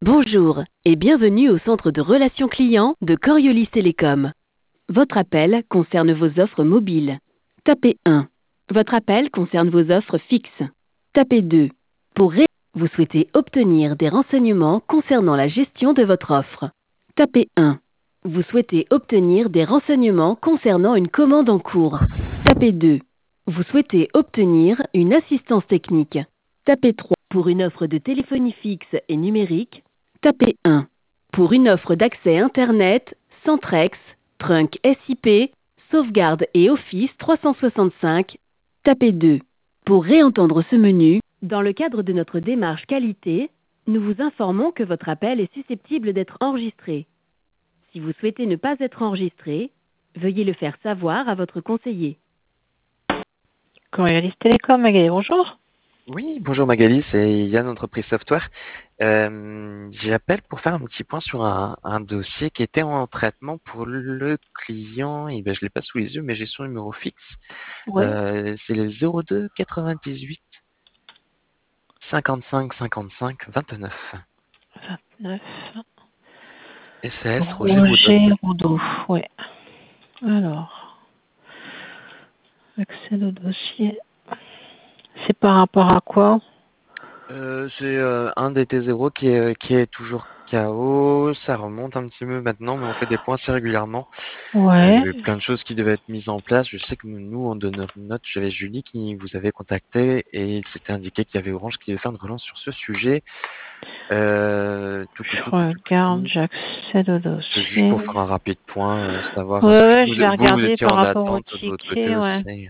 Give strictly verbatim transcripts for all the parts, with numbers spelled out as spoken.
Bonjour et bienvenue au centre de relations clients de Coriolis Télécom. Votre appel concerne vos offres mobiles. Tapez un. Votre appel concerne vos offres fixes. Tapez deux. Pour ré... Vous souhaitez obtenir des renseignements concernant la gestion de votre offre. Tapez un. Vous souhaitez obtenir des renseignements concernant une commande en cours. Tapez deux. Vous souhaitez obtenir une assistance technique. Tapez trois. Pour une offre de téléphonie fixe et numérique, tapez un. Pour une offre d'accès Internet, Centrex, Trunk S I P, Sauvegarde et Office trois cent soixante-cinq, tapez deux. Pour réentendre ce menu, dans le cadre de notre démarche qualité, nous vous informons que votre appel est susceptible d'être enregistré. Si vous souhaitez ne pas être enregistré, veuillez le faire savoir à votre conseiller. Coriolis Télécom, Magali, bonjour. Oui, bonjour Magali, c'est Yann, Entreprise Software. Euh, j'appelle pour faire un petit point sur un, un dossier qui était en traitement pour le client. Et ben, je l'ai pas sous les yeux, mais j'ai son numéro fixe. Oui. Euh, c'est le zéro deux quatre-vingt-dix-huit cinquante-cinq cinquante-cinq vingt-neuf. vingt-neuf. S A S Roger Roger Roudot. Roudot, oui. Alors, accès au dossier. C'est par rapport à quoi? Euh, c'est euh, un des T zéro qui est, qui est toujours K O. Ça remonte un petit peu maintenant, mais on fait des points assez régulièrement. Euh, il y Ouais. avait plein de choses qui devaient être mises en place. Je sais que nous, nous, on donne notre note. J'avais Julie qui vous avait contacté et il s'était indiqué qu'il y avait Orange qui devait faire une relance sur ce sujet. Euh, tout, tout, Je tout, tout, tout, regarde, tout. j'accède au C'est juste dossier. pour faire un rapide point, euh, savoir Ouais, est-ce que ouais, vous, je vais vous, vous regarder étiez par en rapport au attente de votre côté ticket, ouais. aussi.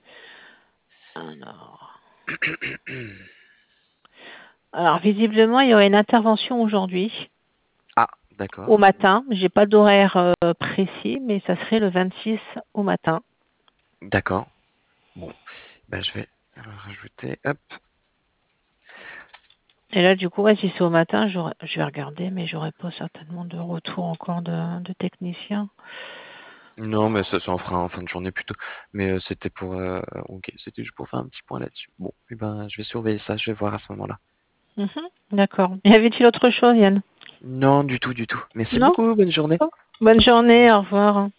Alors. Alors, visiblement, il y aurait une intervention aujourd'hui, Ah, au d'accord. matin. J'ai pas d'horaire euh, précis, mais ça serait le vingt-six au matin. D'accord. Bon, ben, je vais rajouter. Hop. Et là, du coup, ouais, si c'est au matin, j'aurais- je vais regarder, mais j'aurai pas certainement de retour encore de, de technicien. Non, mais ça, ça en fera en fin de journée plutôt. Mais euh, c'était pour, euh, ok, c'était juste pour faire un petit point là-dessus. Bon, eh ben, je vais surveiller ça. Je vais voir à ce moment-là. Mhm, d'accord. Y avait-il autre chose, Yann? Non, du tout, du tout. Merci Non? beaucoup. Bonne journée. Bonne journée, au revoir.